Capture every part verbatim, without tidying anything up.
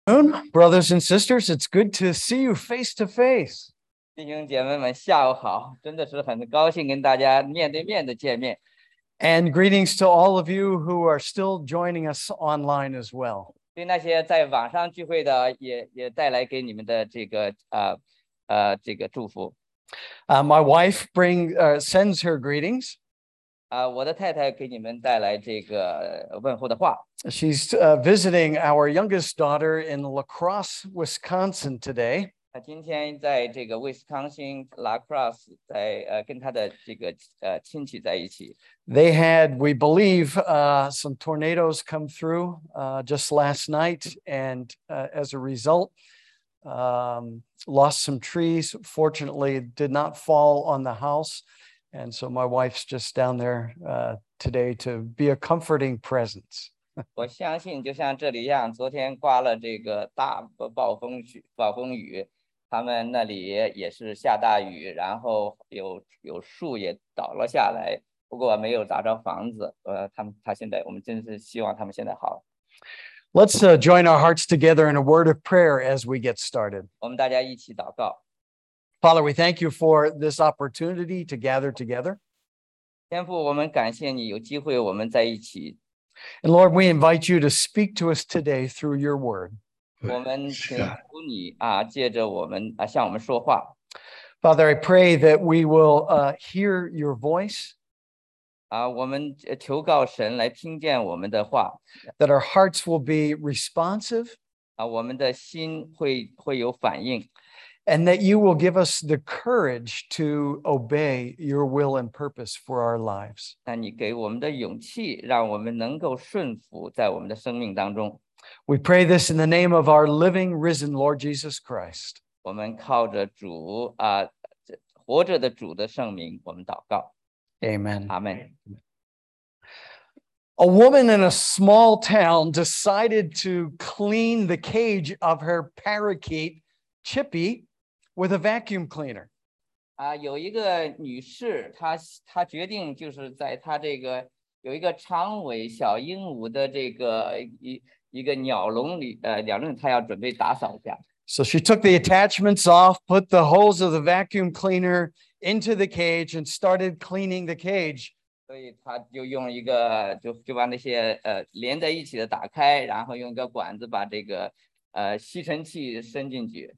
Brothers and sisters, it's good to see you face to face. 弟兄姐妹们，下午好！真的是很高兴跟大家面对面的见面。 And greetings to all of you who are still joining us online as well. 对那些在网上聚会的，也也带来给你们的这个呃呃这个祝福。 Uh, my wife bring uh, sends her greetings. 啊、我的太太给你们带来这个问候的话。 She's uh, visiting our youngest daughter in La Crosse, Wisconsin today. 她今天在这个威斯康星 La Crosse 在呃跟她的这个呃亲戚在一起。 They had, we believe, uh, some tornadoes come through uh, just last night, and uh, as a result, um, lost some trees. Fortunately, it did not fall on the house. And so my wife's just down there uh, today to be a comforting presence. 我相信就像这里一样，昨天刮了这个大暴风雨，暴风雨，他们那里也是下大雨，然后有有树也倒了下来，不过没有砸着房子。呃，他们他现在，我们真是希望他们现在好。 Let's uh, join our hearts together in a word of prayer as we get started. 我们大家一起祷告。 Father, we thank you for this opportunity to gather together. 天父，我们感谢你有机会我们在一起。 And Lord, we invite you to speak to us today through your word. 我们请求你啊，借着我们啊向我们说话。 Father, I pray that we will uh, hear your voice. 啊，我们求告神来听见我们的话。 That our hearts will be responsive. 啊，我们的心会会有反应。 And that you will give us the courage to obey your will and purpose for our lives. 那你给我们的勇气，让我们能够顺服在我们的生命当中。 We pray this in the name of our living, risen Lord Jesus Christ. 我们靠着主啊，活着的主的圣名，我们祷告。 Amen. Amen. A woman in a small town decided to clean the cage of her parakeet, Chippy, with a vacuum cleaner. 啊，有一个女士，她她决定就是在她这个有一个长尾小鹦鹉的这个一一个鸟笼里，呃，鸟笼她要准备打扫一下。 So she took the attachments off, put the hose of the vacuum cleaner into the cage, and started cleaning the cage. 所以她就用一个就就把那些呃连在一起的打开，然后用一个管子把这个呃吸尘器伸进去。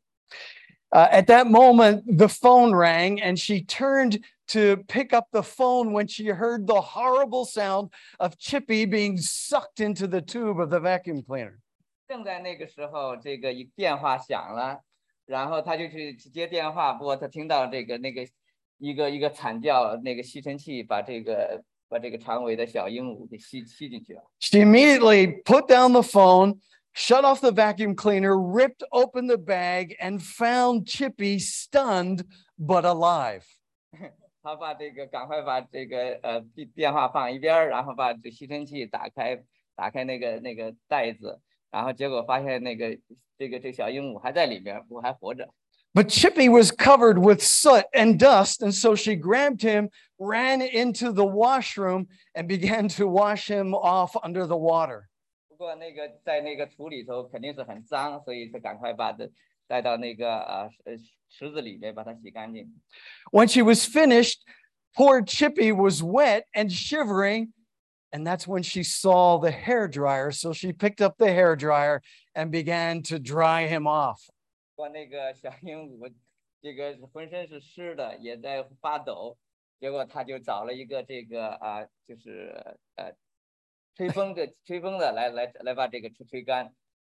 Uh, at that moment, the phone rang, and she turned to pick up the phone when she heard the horrible sound of Chippy being sucked into the tube of the vacuum cleaner. 正在那个时候，这个一电话响了，然后她就去接电话，不过她听到这个那个一个一个惨叫，那个吸尘器把这个把这个长尾的小鹦鹉给吸吸进去了。 She immediately put down the phone, shut off the vacuum cleaner, ripped open the bag, and found Chippy stunned but alive. 他把这个赶快把这个呃电话放一边，然后把这吸尘器打开，打开那个那个袋子，然后结果发现那个这个这小鹦鹉还在里面，不还活着。 But Chippy was covered with soot and dust, and so she grabbed him, ran into the washroom, and began to wash him off under the water. 不过那个在那个土里头肯定是很脏，所以他赶快把它带到那个呃池子里面把它洗干净。 When she was finished, poor Chippy was wet and shivering, and that's when she saw the hairdryer. So she picked up the hairdryer and began to dry him off. 不过那个小鹦鹉这个浑身是湿的，也在发抖，结果他就找了一个这个啊、呃，就是呃。吹风的吹风的来来来把这个吹吹干。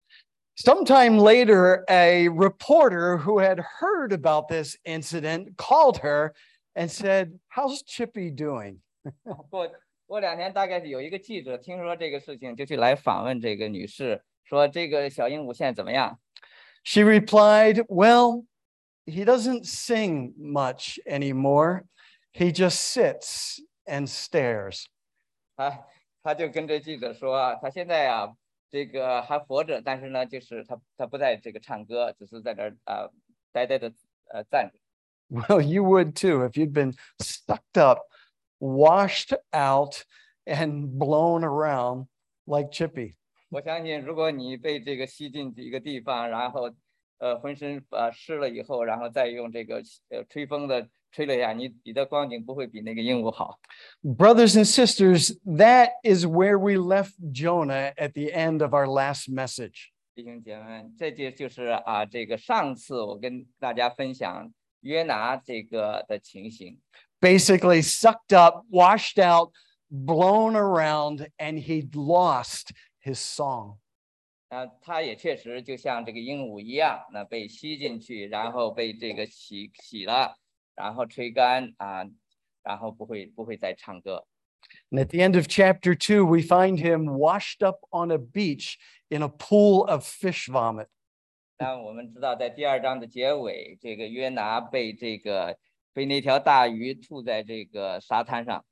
Sometime later, a reporter who had heard about this incident called her and said, "How's Chippy doing?" 过过两天，大概是有一个记者听说这个事情，就去来访问这个女士，说这个小鹦鹉现在怎么样？ She replied, "Well, he doesn't sing much anymore. He just sits and stares." 啊。他就跟这记者说，他现在啊，这个还活着，但是呢，就是他他不在这个唱歌，只是在这儿啊、呃、呆呆的呃站着。 Well, you would too if you'd been sucked up, washed out, and blown around like Chippy. 我相信，如果你被这个吸进一个地方，然后呃浑身呃湿了以后，然后再用这个呃吹风的吹了一下，你你的光景不会比那个鹦鹉好。 Brothers and sisters, that is where we left Jonah at the end of our last message. 弟兄姐妹们，这就就是啊，这个上次我跟大家分享约拿这个的情形。 Basically sucked up, washed out, blown around, and he'd lost his song. 啊，他也确实就像这个鹦鹉一样，那被吸进去，然后被这个洗洗了，然后吹干啊，然后不会不会再唱歌。 And at the end of chapter two, we find him washed up on a beach in a pool of fish vomit. 那我们知道，在第二章的结尾，这个约拿被这个被那条大鱼吐在这个沙滩上。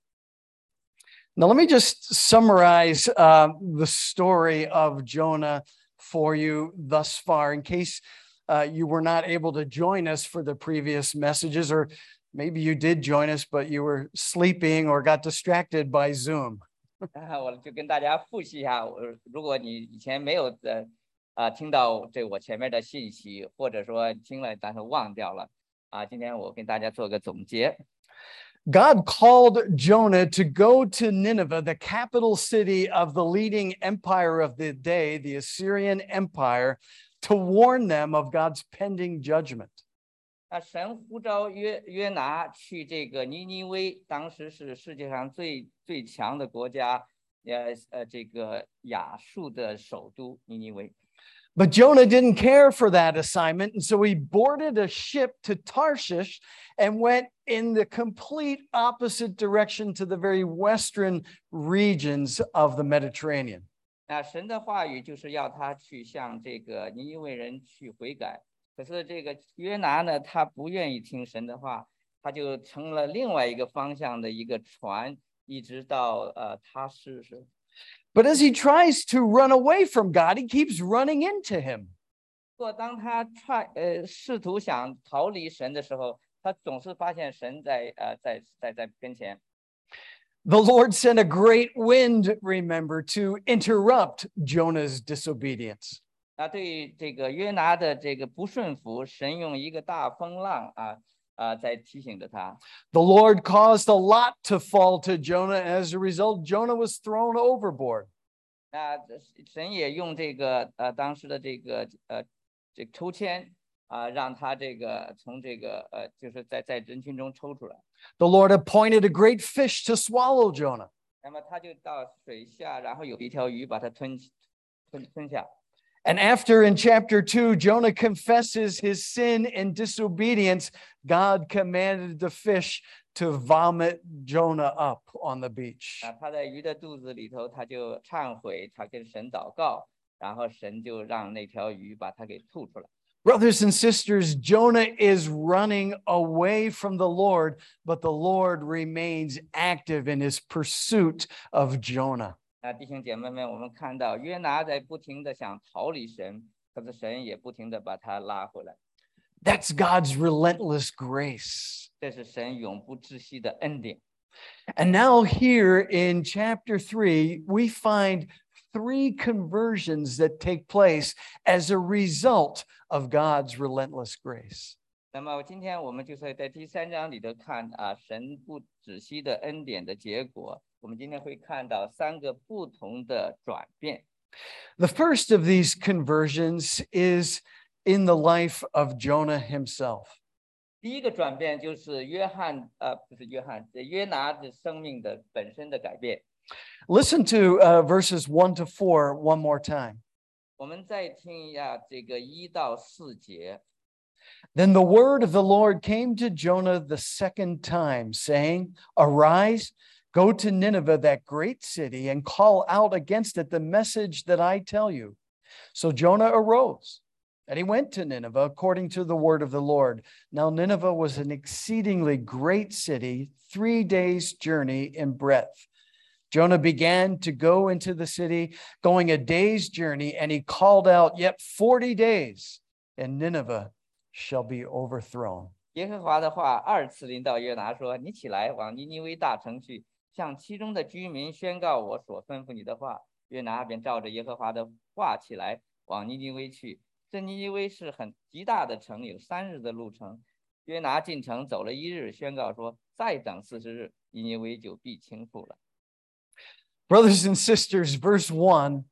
Now, let me just summarize uh, the story of Jonah for you thus far, in case uh, you were not able to join us for the previous messages, or maybe you did join us, but you were sleeping or got distracted by Zoom. 我就跟大家复习一下，我如果你以前没有的啊、呃、听到这我前面的信息，或者说听了但是忘掉了啊，今天我跟大家做个总结。 God called Jonah to go to Nineveh, the capital city of the leading empire of the day, the Assyrian Empire, to warn them of God's pending judgment. 那神呼召约约拿去这个尼尼微，当时是世界上最最强的国家，呃呃，这个亚述的首都尼尼微。 But Jonah didn't care for that assignment, and so he boarded a ship to Tarshish and went in the complete opposite direction to the very western regions of the Mediterranean. 那神的话语就是要他去向这个尼尼微人去悔改，可是这个约拿呢，他不愿意听神的话，他就乘了另外一个方向的一个船，一直到呃他是是。 But as he tries to run away from God, he keeps running into him. 不过当他踹呃试图想逃离神的时候，他总是发现神在呃在在在跟前。 The Lord sent a great wind, remember, to interrupt Jonah's disobedience. 那对于这个约拿的这个不顺服，神用一个大风浪啊啊在提醒着他。 The Lord caused a lot to fall to Jonah, and as a result, Jonah was thrown overboard. 那神也用这个呃当时的这个呃这抽签啊、呃，让他这个从这个呃就是在在人群中抽出来。 The Lord appointed a great fish to swallow Jonah. 那么他就到水下，然后有一条鱼把他吞吞吞下。 And after in chapter two, Jonah confesses his sin and disobedience, God commanded the fish to vomit Jonah up on the beach. 啊，他在鱼的肚子里头，他就忏悔，他跟神祷告，然后神就让那条鱼把他给吐出来。 Brothers and sisters, Jonah is running away from the Lord, but the Lord remains active in his pursuit of Jonah. 那弟兄姐妹们，我们看到约拿在不停的想逃离神，可是神也不停的把他拉回来。 That's God's relentless grace. 这是神永不止息的恩典。 And now here in chapter three, we find three conversions that take place as a result of God's relentless grace. 那么今天我们就是在第三章里头看啊，神不止息的恩典的结果。我们今天会看到三个不同的转变。 The first of these conversions is in the life of Jonah himself. 第一个转变就是约翰，呃，不是约翰，约拿的生命的本身的改变。 Listen to uh, verses one to four one more time. 我们再听一下这个一到四节。 Then the word of the Lord came to Jonah the second time, saying, Arise, go to Nineveh, that great city, and call out against it the message that I tell you. So Jonah arose, and he went to Nineveh according to the word of the Lord. Now Nineveh was an exceedingly great city, three days' journey in breadth. Jonah began to go into the city, going a day's journey, and he called out, Yet forty days, and Nineveh shall be overthrown. 耶和华的话二次临到约拿说：“你起来，往尼尼微大城去，向其中的居民宣告我所吩咐你的话。 约拿便照着耶和华的话起来，往尼尼微去。这尼尼微是很极大的城，有三日的路程。约拿进城走了一日，宣告说：再等四十日，尼尼微就必倾覆了。 Brothers and sisters, verse one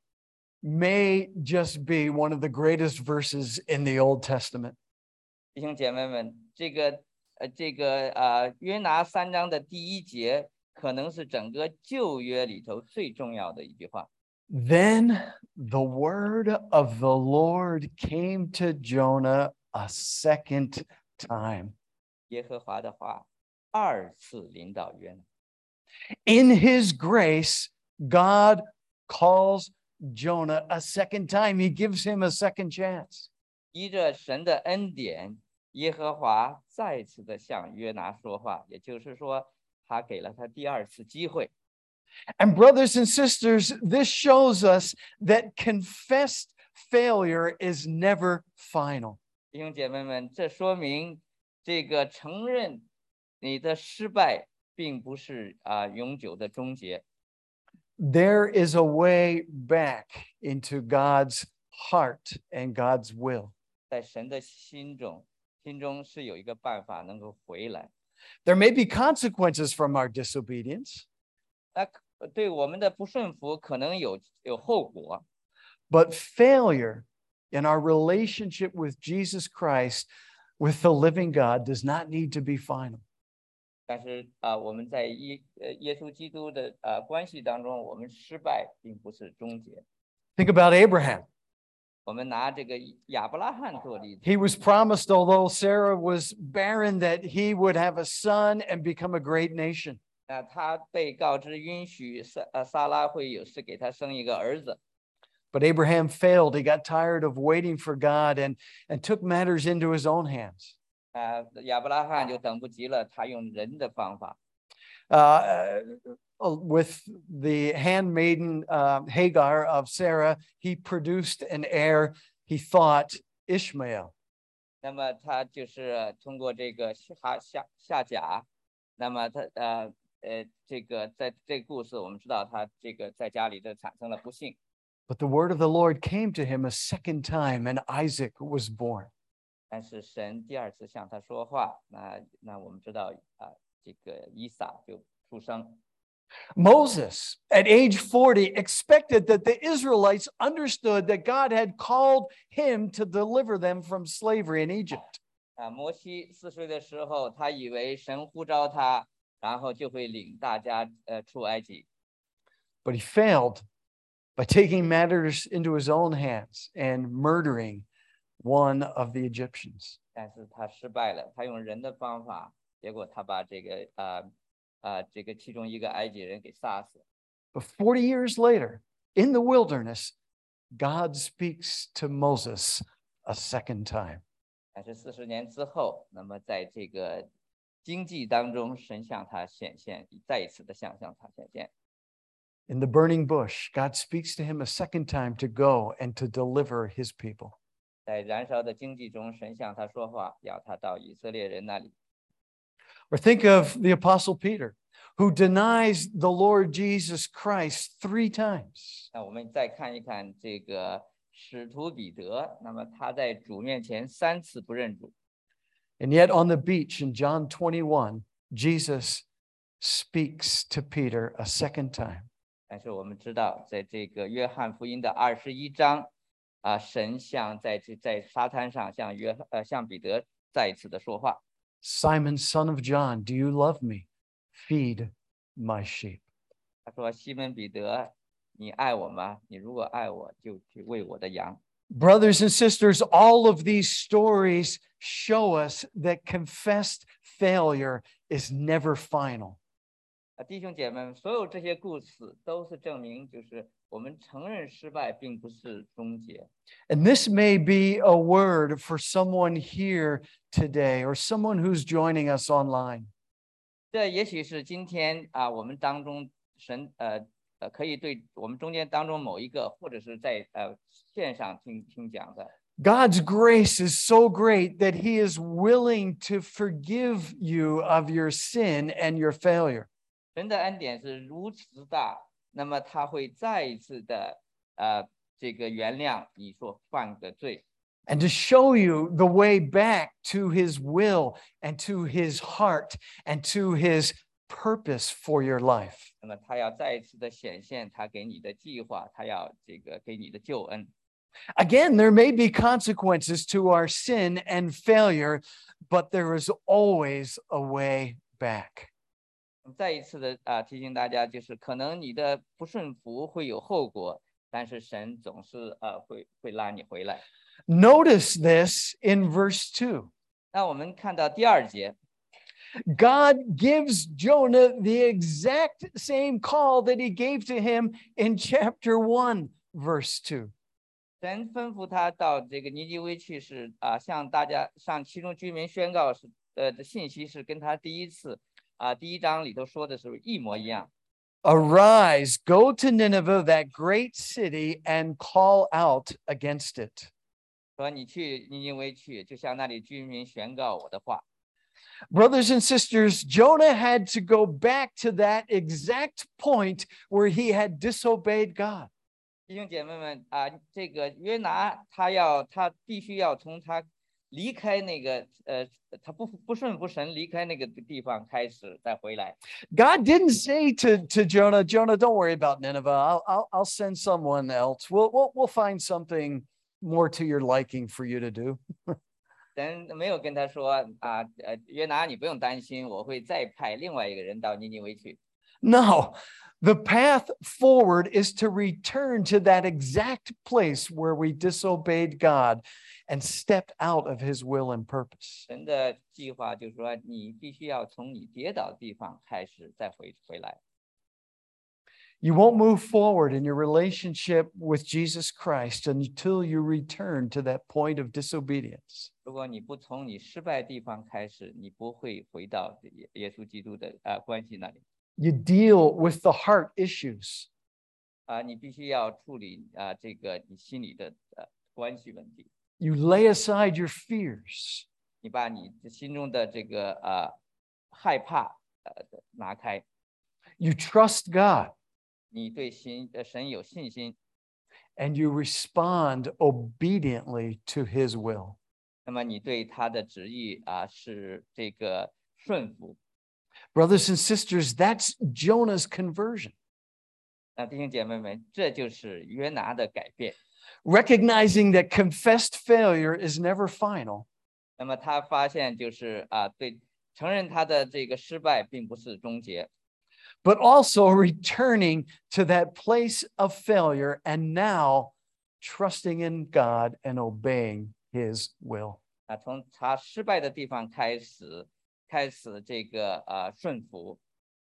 may just be one of the greatest verses in the Old Testament. 弟兄姐妹们，这个呃，这个呃，约拿三章的第一节，可能是整个旧约里头最重要的一句话。 Then the word of the Lord came to Jonah a second time. 耶和华的话二次临到约拿。 In his grace, God calls Jonah a second time. He gives him a second chance. 依着神的恩典，耶和华再次的向约拿说话，也就是说，他给了他第二次机会。 And brothers and sisters, this shows us that confessed failure is never final. 弟兄姐妹们，这说明这个承认你的失败，并不是啊、呃、永久的终结。 There is a way back into God's heart and God's will. 在神的心中，心中是有一个办法能够回来。 There may be consequences from our disobedience. 那对我们的不顺服可能有有后果， But failure in our relationship with Jesus Christ, with the living God, does not need to be final. 但是啊、呃，我们在耶呃耶稣基督的啊、呃、关系当中，我们失败并不是终结。 Think about Abraham. 我们拿这个亚伯拉罕做例子， He was promised, although Sarah was barren, that he would have a son and become a great nation. 那他被告知允许撒呃撒拉会有是给他生一个儿子， But Abraham failed. He got tired of waiting for God and, and took matters into his own hands. 啊、呃，亚伯拉罕就等不及了，他用人的方法， Uh, with the handmaiden uh, Hagar of Sarah, he produced an heir, he thought, Ishmael. 那么他就是通过这个下下下甲，那么他呃呃这个在这个故事我们知道他这个在家里的产生了不幸。 But the word of the Lord came to him a second time, and Isaac was born. 但是神第二次向他说话，那那我们知道啊、呃，这个以撒就出生。 Moses, at age forty, expected that the Israelites understood that God had called him to deliver them from slavery in Egypt. 啊，摩西四岁的时候，他以为神呼召他，然后就会领大家呃出埃及。 But he failed by taking matters into his own hands and murdering one of the Egyptians. 但是他失败了，他用人的方法，结果他把这个啊啊、呃、这个其中一个埃及人给杀死。 But forty years later, in the wilderness, God speaks to Moses a second time. 但是四十年之后，那么在这个经济当中，神向他显现，再一次的向向他显现。 In the burning bush, God speaks to him a second time to go and to deliver his people. 在燃烧的经济中，神向他说话，要他到以色列人那里。 Or think of the Apostle Peter, who denies the Lord Jesus Christ three times. 那我们再看一看这个使徒彼得，那么他在主面前三次不认主。 And yet on the beach in John twenty-one, Jesus speaks to Peter a second time. 但是我们知道，在这个约翰福音的二十一章，啊，神向在这在沙滩上向约呃向彼得再一次的说话。 Simon, son of John, do you love me? Feed my sheep. 他说：“西门彼得，你爱我吗？你如果爱我，就去喂我的羊。” Brothers and sisters, all of these stories show us that confessed failure is never final. 啊，弟兄姐妹们，所有这些故事都是证明，就是我们承认失败并不是终结。 And this may be a word for someone here today or someone who's joining us online. 这也许是今天啊，我们当中神呃呃可以对我们中间当中某一个，或者是在呃线上听听讲的。 God's grace is so great that he is willing to forgive you of your sin and your failure. 神的恩典是如此大， 那么他会再一次的呃这个原谅你所犯的罪。 And to show you the way back to his will and to his heart and to his purpose for your life. 那么他要再一次的显现他给你的计划，他要这个给你的救恩。 Again, there may be consequences to our sin and failure, but there is always a way back. 再一次的啊、呃、提醒大家，就是可能你的不顺服会有后果，但是神总是呃会会拉你回来。 Notice this in verse two. 那我们看到第二节。 God gives Jonah the exact same call that he gave to him in chapter one, verse two. 神吩咐他到这个尼尼微去是啊，向大家向其中居民宣告是呃的信息是跟他第一次啊第一章里头说的是一模一样。 Arise, go to Nineveh, that great city, and call out against it. 说你去尼尼微去，就向那里居民宣告我的话。 Brothers and sisters, Jonah had to go back to that exact point where he had disobeyed God. 弟兄姐妹们啊，这个约拿他要他必须要从他离开那个呃他不不顺服神离开那个地方开始再回来。 God didn't say to, to Jonah, Jonah, don't worry about Nineveh. I'll, I'll, I'll send someone else. We'll, we'll, we'll find something more to your liking for you to do. 神没有跟他说啊，呃，约拿，你不用担心，我会再派另外一个人到尼尼微去。 No, the path forward is to return to that exact place where we disobeyed God and stepped out of his will and purpose. 神的计划就是说，你必须要从你跌倒的地方开始，再回回来。 You won't move forward in your relationship with Jesus Christ until you return to that point of disobedience. 如果你不从你失败的地方开始，你不会回到耶耶稣基督的啊、呃、关系那里。 You deal with the heart issues. 啊、呃，你必须要处理啊、呃、这个你心里的呃关系问题。 You lay aside your fears. 你把你心中的这个呃害怕呃拿开。 You trust God. 你对神呃神有信心。 And you respond obediently to his will. 那么你对他的旨意啊、呃、是这个顺服。 Brothers and sisters, that's Jonah's conversion. 那弟兄姐妹们，这就是约拿的改变。 Recognizing that confessed failure is never final. 那么他发现就是啊、呃，对，承认他的这个失败并不是终结。 But also returning to that place of failure and now trusting in God and obeying his will. 啊，从他失败的地方开始，开始这个呃顺服。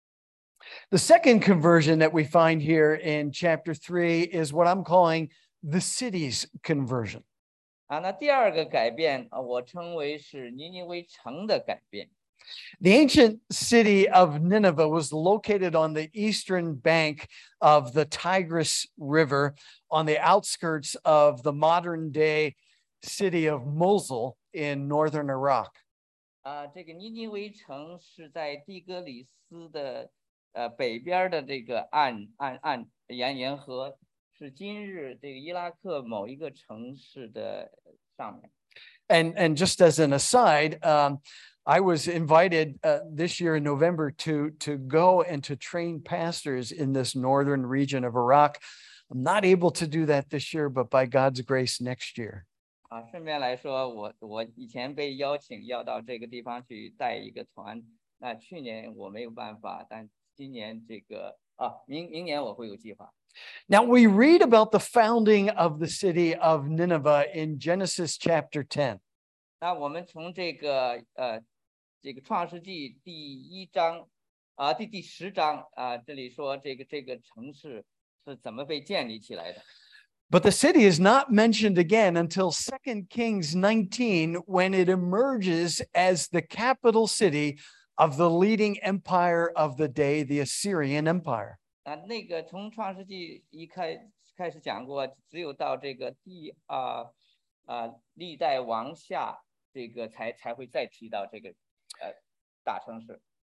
The second conversion that we find here in chapter three is what I'm calling the city's conversion. 啊，那第二个改变，呃、我称为是尼尼微城的改变。 The ancient city of Nineveh was located on the eastern bank of the Tigris River on the outskirts of the modern day city of Mosul in northern Iraq. 啊，这个尼尼微城是在底格里斯的呃北边的这个岸岸岸沿沿河，是今日这个伊拉克某一个城市的上面。 And and just as an aside, um, I was invited uh, this year in November to, to go and to train pastors in this northern region of Iraq. I'm not able to do that this year, but by God's grace, next year. 啊，顺便来说，我我以前被邀请要到这个地方去带一个团，那去年我没有办法，但今年这个啊，明明年我会有计划。 Now we read about the founding of the city of Nineveh in Genesis chapter ten. 那我们从这个呃。这个创世纪第一章啊，第第十章啊，这里说这个这个城市是怎么被建立起来的。 But the city is not mentioned again until Second Kings nineteen, when it emerges as the capital city of the leading empire of the day, the Assyrian Empire. 啊，那个从创世纪一开开始讲过，只有到这个第啊啊历代王下这个才才会再提到这个。呃，大城市。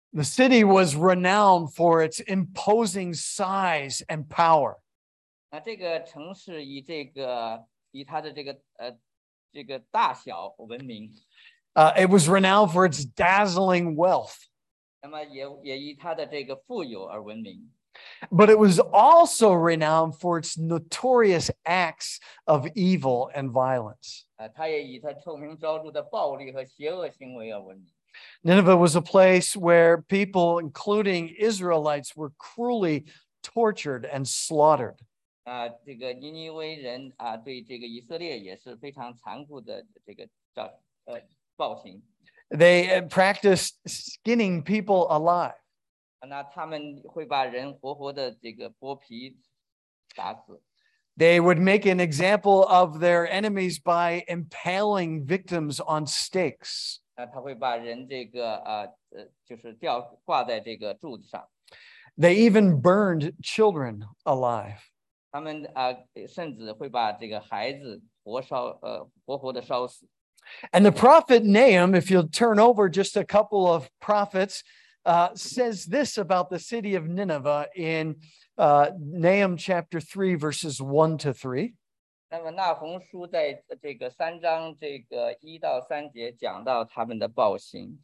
The city was renowned for its imposing size and power. 那这个城市以这个以它的这个呃这个大小闻名。 Uh, it was renowned for its dazzling wealth. 那么也也以它的这个富有而闻名。 But it was also renowned for its notorious acts of evil and violence. 啊，它也以它臭名昭著的暴力和邪恶行为而闻名。 Nineveh was a place where people, including Israelites, were cruelly tortured and slaughtered. 啊，这个尼尼微人啊，对这个以色列也是非常残酷的这个照呃暴行。 They practiced skinning people alive. 那他们会把人活活的这个剥皮打死。 They would make an example of their enemies by impaling victims on stakes. 那他会把人这个呃呃就是吊挂在这个柱子上。 They even burned children alive. 他们啊、呃、甚至会把这个孩子活烧呃活活的烧死。 And the prophet Nahum, if you'll turn over just a couple of prophets, uh, says this about the city of Nineveh in uh, Nahum chapter three, verses one to three. 那么那鸿书在这个三章这个一到三节讲到他们的暴行。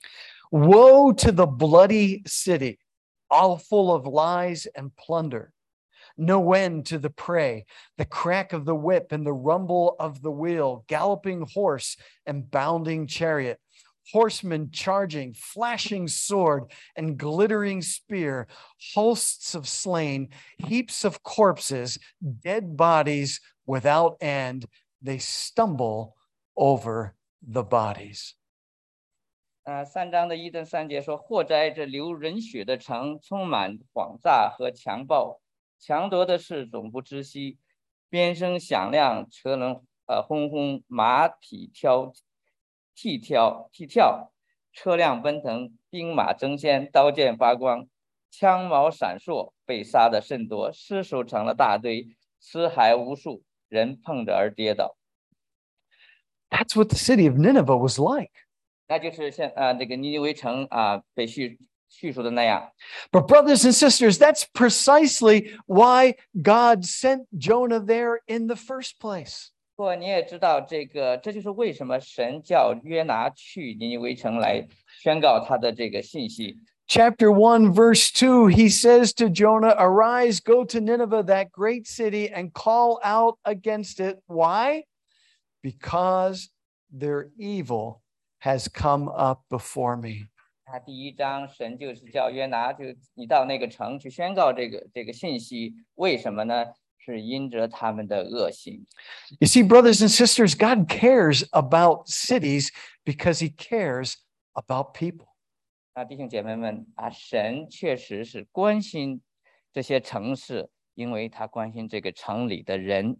Woe to the bloody city, all full of lies and plunder. No end to the prey, the crack of the whip and the rumble of the wheel, galloping horse and bounding chariot, horsemen charging, flashing sword and glittering spear, hosts of slain, heaps of corpses, dead bodies without end. They stumble over the bodies. 呃，三章的一到三节说：祸哉，这流人血的城，充满谎诈和强暴。强夺的事总不知悉，鞭声响亮，车轮呃轰轰，马匹跳踢跳踢跳，车辆奔腾，兵马争先，刀剑发光，枪矛闪烁，被杀的甚多，尸首成了大堆，尸骸无数，人碰着而跌倒。 That's what the city of Nineveh was like. 那就是像呃这个尼尼微城啊、呃、被叙叙述的那样。 But brothers and sisters, that's precisely why God sent Jonah there in the first place. 不过你也知道，这个这就是为什么神叫约拿去尼尼微城来宣告他的这个信息。 Chapter one, verse two, he says to Jonah, "Arise, go to Nineveh, that great city, and call out against it." Why? Because their evil has come up before me. 他第一章，神就是叫约拿，就你到那个城去宣告这个这个信息。为什么呢？是因着他们的恶行。 You see, brothers and sisters, God cares about cities because he cares about people. 啊，弟兄姐妹们啊，神确实是关心这些城市，因为他关心这个城里的人。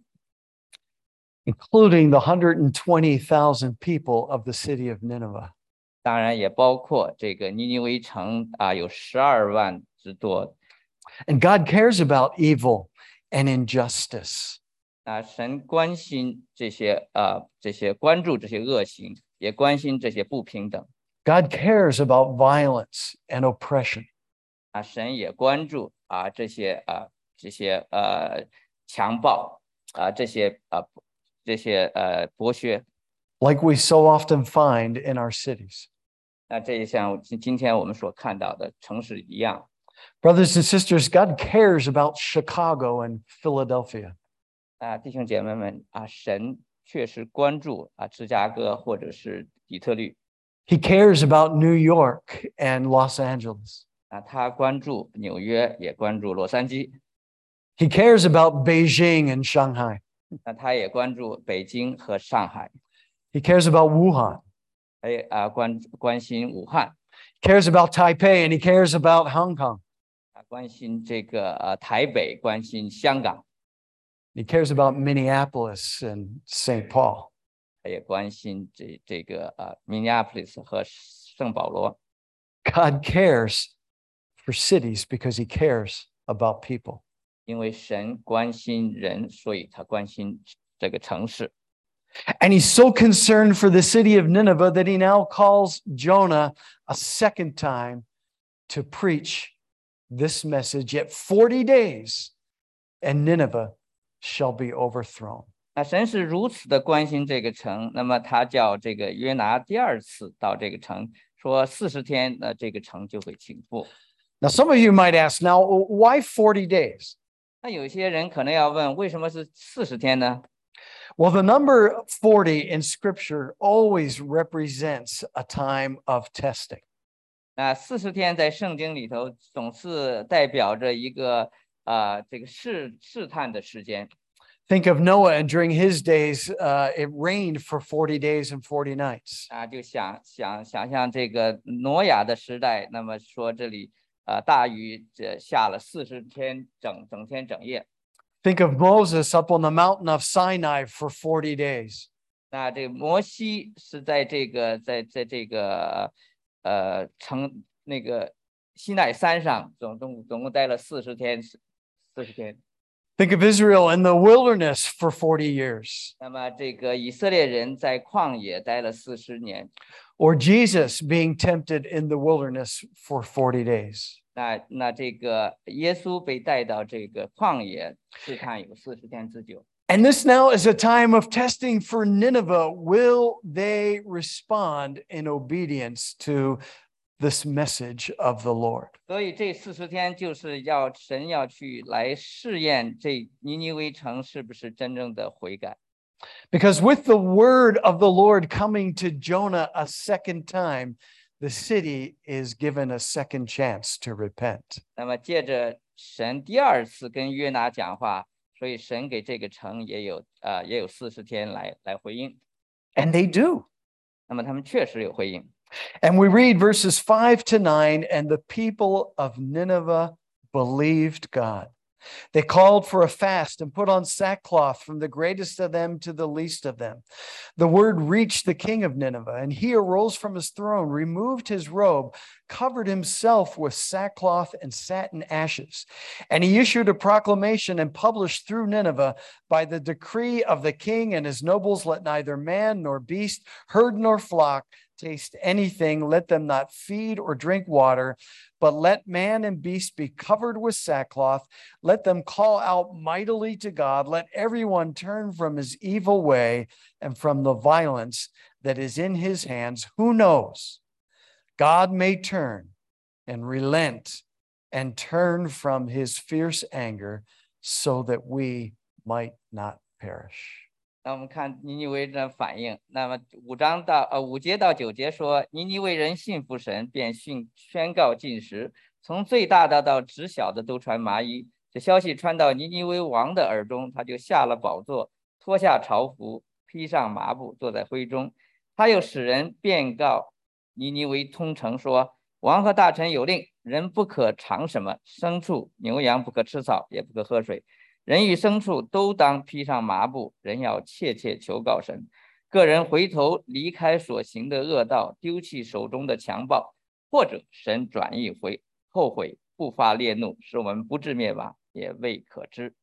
Including the one hundred twenty thousand people of the city of Nineveh. 当然也包括这个尼尼微城啊，有十二万之多。 And God cares about evil and injustice. 啊，神关心这些啊，这些关注这些恶行，也关心这些不平等。 God cares about violence and oppression. 啊，神也关注啊这些啊这些呃强暴啊这些啊这些呃剥削。 Like we so often find in our cities. 那这也像今天我们所看到的城市一样。 Brothers and sisters, God cares about Chicago and Philadelphia. 啊，弟兄姐妹们啊，神确实关注啊芝加哥或者是底特律。 He cares about New York and Los Angeles. 啊，他关注纽约，也关注洛杉矶。 He cares about Beijing and Shanghai. 那他也关注北京和上海。 He cares about Wuhan. 还有啊关关心武汉。 He cares about Taipei and he cares about Hong Kong. 啊，关心这个呃台北，关心香港。 He cares about Minneapolis and Saint Paul. 他也关心这这个呃 Minneapolis 和圣保罗。 God cares for cities because he cares about people. 因为神关心人，所以他关心这个城市。 And he's so concerned for the city of Nineveh that he now calls Jonah a second time to preach this message. Yet forty days, and Nineveh shall be overthrown. 那神是如此的关心这个城，那么他叫这个约拿第二次到这个城，说四十天，那这个城就会倾覆。 Now, some of you might ask, now, why forty days? 那有些人可能要问，为什么是四十天呢？ Well, the number forty in Scripture always represents a time of testing. 那四十天在圣经里头总是代表着一个啊、呃、这个试试探的时间。 Think of Noah, and during his days, uh, it rained for forty days and forty nights. 啊，就想想想象这个挪亚的时代，那么说这里啊、呃、大雨这下了四十天整整天整夜。 Think of Moses up on the mountain of Sinai for forty days. 那这摩西是在这个在在这个呃城那个西奈山上总总总共待了四十天四十天。 Think of Israel in the wilderness for forty years. 那么这个以色列人在旷野待了四十年。 Or Jesus being tempted in the wilderness for forty days. 那那这个耶稣被带到这个旷野试探有四十天之久。 And this now is a time of testing for Nineveh. Will they respond in obedience to this message of the Lord? 所以这四十天就是要神要去来试验这尼尼微城是不是真正的悔改。 Because with the word of the Lord coming to Jonah a second time, the city is given a second chance to repent. 那么借着神第二次跟约拿讲话，所以神给这个城也有啊、呃、也有四十天来来回应。 And they do. 那么他们确实有回应。 And we read verses five to nine, and the people of Nineveh believed God. They called for a fast and put on sackcloth from the greatest of them to the least of them. The word reached the king of Nineveh, and he arose from his throne, removed his robe, covered himself with sackcloth and sat in ashes. And he issued a proclamation and published through Nineveh, by the decree of the king and his nobles, let neither man nor beast, herd nor flock taste anything, let them not feed or drink water, but let man and beast be covered with sackcloth. Let them call out mightily to God. Let everyone turn from his evil way and from the violence that is in his hands. Who knows? God may turn and relent and turn from his fierce anger so that we might not perish. 那我们看尼尼微的反应。那么五章到呃五节到九节说，尼尼微人信服神，便训宣告禁食，从最大的到直小的都穿麻衣。这消息传到尼尼微王的耳中，他就下了宝座，脱下朝服，披上麻布，坐在灰中。他又使人便告尼尼微通城说：王和大臣有令，人不可尝什么，牲畜牛羊不可吃草，也不可喝水。人与牲畜都当披上麻布，人要切切求告神。个人回头离开所行的恶道，丢弃手中的强暴，或者神转意回后悔，不发烈怒，使我们不至灭亡，也未可知。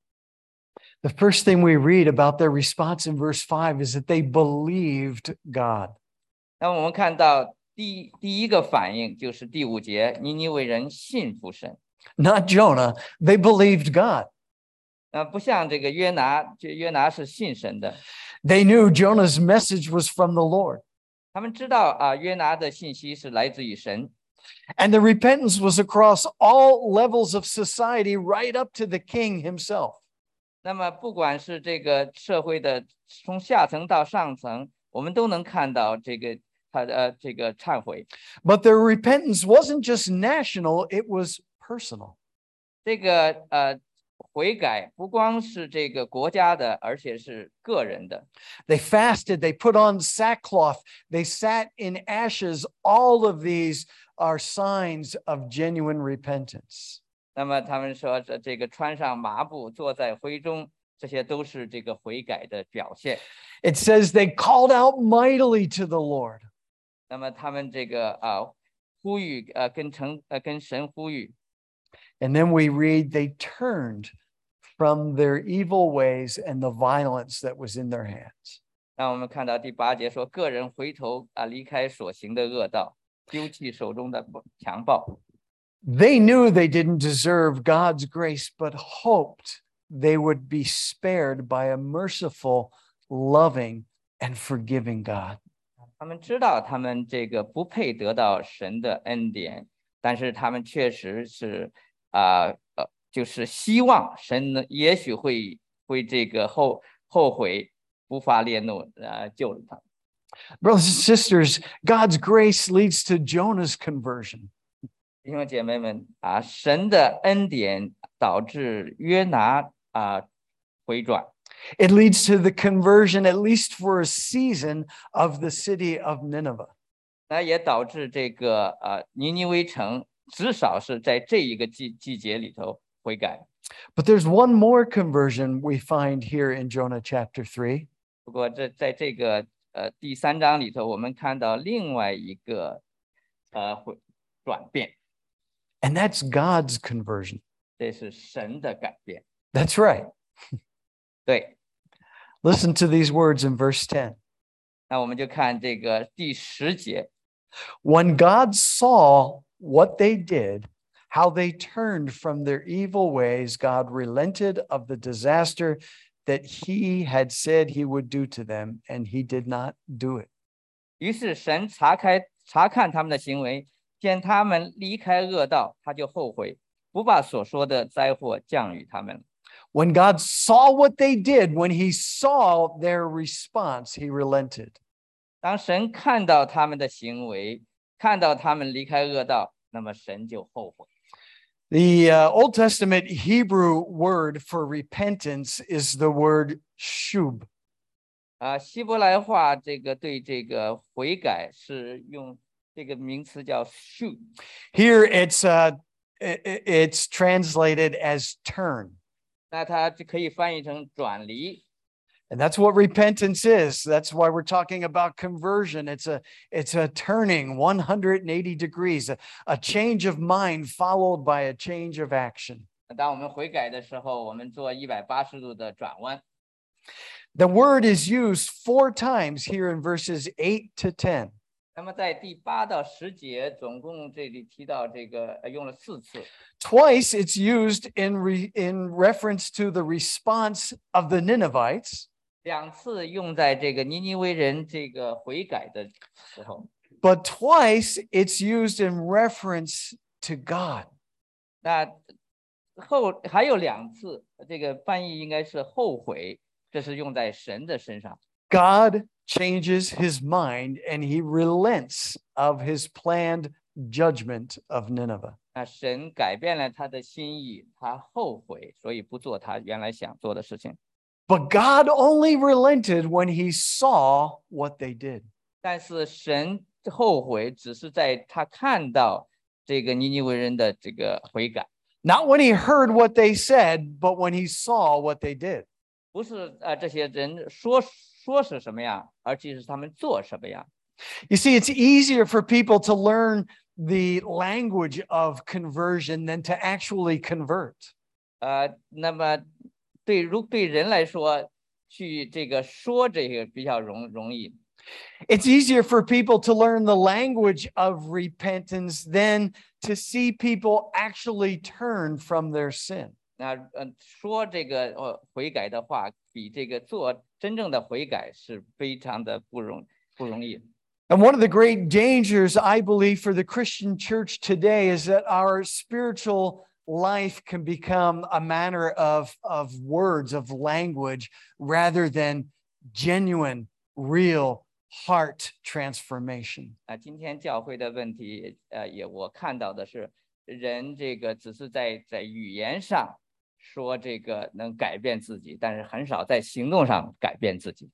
The first thing we read about their response in verse five is that they believed God. 那我们看到第第一个反应就是第五节，尼尼微人信服神。 Not Jonah, they believed God. 那不像这个约拿，这约拿是信神的。 They knew Jonah's message was from the Lord. 他们知道啊，约拿的信息是来自于神。 And the repentance was across all levels of society, right up to the king himself. 那么不管是这个社会的从下层到上层，我们都能看到这个他呃这个忏悔。 But their repentance wasn't just national, it was personal. 这个呃悔改不光是这个国家的，而且是个人的。 They fasted, they put on sackcloth, they sat in ashes. All of these are signs of genuine repentance. 那么他们说这这个穿上麻布，坐在灰中，这些都是这个悔改的表现。 It says they called out mightily to the Lord. 那么他们这个啊呼吁呃跟成呃跟神呼吁。 And then we read they turned from their evil ways and the violence that was in their hands. 那我们看到第八节说，个人回头啊离开所行的恶道，丢弃手中的强暴。 They knew they didn't deserve God's grace, but hoped they would be spared by a merciful, loving, and forgiving God. 他们知道他们这个不配得到神的恩典，但是他们确实是啊 呃, 呃就是希望神呢也许会会这个后后悔不发烈怒呃救了他们。 Brothers and sisters, God's grace leads to Jonah's conversion. 弟兄姐妹们啊，神的恩典导致约拿啊回转。 It leads to the conversion, at least for a season, of the city of Nineveh. 那也导致这个呃尼尼微城至少是在这一个季季节里头悔改。 But there's one more conversion we find here in Jonah chapter three. 不过这在这个呃第三章里头，我们看到另外一个呃会转变。 And that's God's conversion. 这是神的改变。 That's right. 对。 Listen to these words in verse ten. 那我们就看这个第十节。 When God saw what they did, how they turned from their evil ways, God relented of the disaster that he had said he would do to them, and he did not do it. 于是神查开查看他们的行为，见他们离开恶道，他就后悔，不把所说的灾祸降于他们。 When God saw what they did, when he saw their response, he relented. 当神看到他们的行为，看到他们离开恶道，那么神就后悔。 The uh, Old Testament Hebrew word for repentance is the word shub. 啊，希伯来话这个对这个悔改是用这个名词叫 shu。 Here it's uh, it's translated as turn. 那它就可以翻译成转离。 And that's what repentance is. That's why we're talking about conversion. It's a, it's a turning one hundred eighty degrees, a, a change of mind followed by a change of action. 当我们悔改的时候，我们做一百八十度的转弯。 The word is used four times here in verses eight to ten. 那么在第八到十节，总共这里提到这个用了四次。 Twice it's used in, re, in reference to the response of the Ninevites. 两次用在这个尼尼微人这个悔改的时候。 But twice it's used in reference to God. 那后还有两次，这个翻译应该是后悔，这是用在神的身上。 God changes his mind and he relents of his planned judgment of Nineveh. 那神改变了他的心意，他后悔，所以不做他原来想做的事情。 But God only relented when he saw what they did. 但是神后悔只是在他看到这个尼尼微人的这个悔改。 Not when he heard what they said, but when he saw what they did. 不是呃这些人说说是什么样，而其实他们做什么样。 You see, it's easier for people to learn the language of conversion than to actually convert. 呃，那么对如对人来说，去这个说这个比较容容易。 It's easier for people to learn the language of repentance than to see people actually turn from their sin. 那呃说这个呃悔改的话，比这个做真正的悔改是非常的不容不容易。 And one of the great dangers, I believe, for the Christian church today is that our spiritual life can become a manner of, of words, of language, rather than genuine, real heart transformation. 啊，今天教会的问题，呃，也我看到的是，人这个只是在在语言上说这个能改变自己，但是很少在行动上改变自己。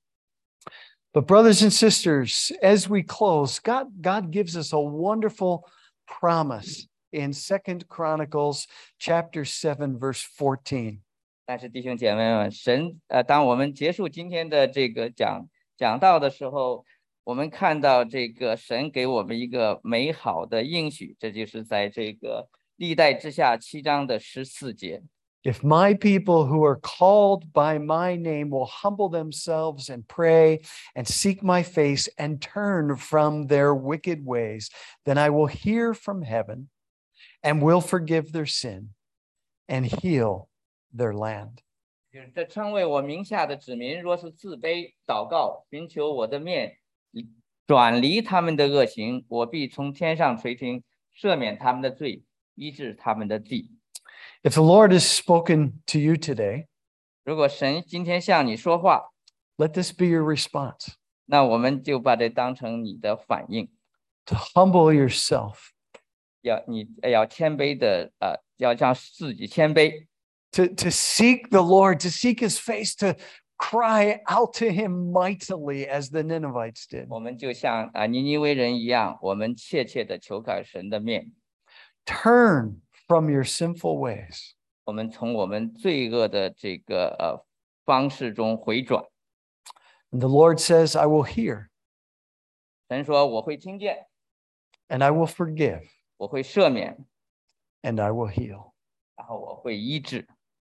But brothers and sisters, as we close, God, God gives us a wonderful promise in Second Chronicles chapter seven, verse fourteen. 但是弟兄姐妹们，神呃，当我们结束今天的这个讲讲道的时候，我们看到这个神给我们一个美好的应许，这就是在这个历代之下七章的十四节。 If my people who are called by my name will humble themselves and pray and seek my face and turn from their wicked ways, then I will hear from heaven and will forgive their sin and heal their land. 就是这称为我名下的子民，若是自卑祷告，寻求我的面，转离他们的恶行，我必从天上垂听，赦免他们的罪，医治他们的地。 If the Lord has spoken to you today, 如果神今天向你说话， let this be your response. 那我们就把这当成你的反应， To humble yourself, 要你要谦卑的，呃，要让自己谦卑， to, to seek the Lord, to seek his face, to cry out to him mightily as the Ninevites did. 我们就像啊尼尼微人一样，我们切切的求告神的面， Turn from your sinful ways. 我们从我们罪恶的这个呃方式中回转。 And the Lord says, I will hear 神说我会听见， and I will forgive 我会赦免， and I will heal. 然后我会医治。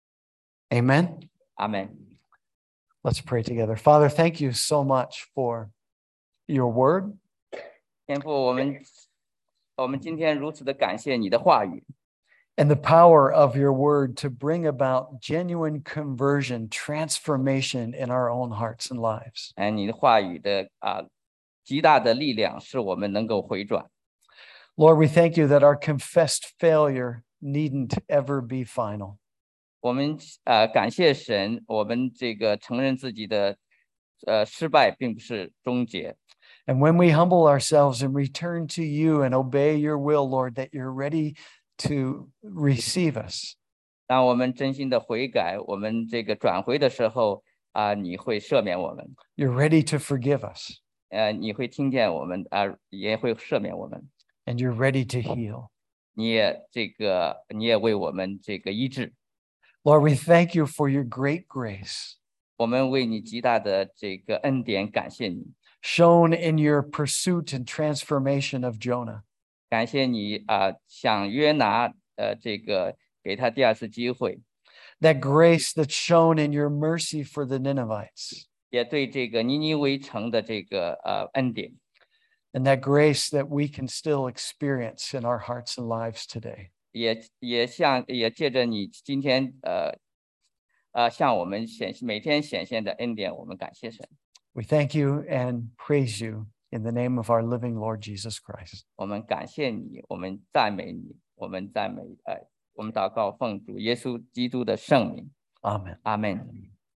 Amen. 阿门。 Let's pray together. Father, thank you so much for your word. 天父，我们我们今天如此的感谢你的话语， and the power of your word to bring about genuine conversion, transformation in our own hearts and lives. 哎，你的话语的啊极大的力量，使我们能够回转。 Lord, we thank you that our confessed failure needn't ever be final. 我们呃感谢神，我们这个承认自己的呃失败并不是终结。 And when we humble ourselves and return to you and obey your will, Lord, that you're ready to receive us. 当我们真心的悔改，我们这个转回的时候啊、你会赦免我们， You're ready to forgive us, 呃，你会听见我们啊、也会赦免我们， and you're ready to heal. 你也这个你也为我们这个医治。 Lord, we thank you for your great grace 我们为你极大的这个恩典感谢你， shown in your pursuit and transformation of Jonah. 感谢你啊、向约拿呃这个给他第二次机会， That grace that's shown in your mercy for the Ninevites, 也对这个尼尼微城的这个呃恩典， and that grace that we can still experience in our hearts and lives today. 也也像也借着你今天呃呃向我们显每天显现的恩典，我们感谢神， We thank you and praise you in the name of our living Lord Jesus Christ. 我们感谢你，我们赞美你，我们赞美呃我们祷告奉主耶稣基督的圣名， Amen. 阿门。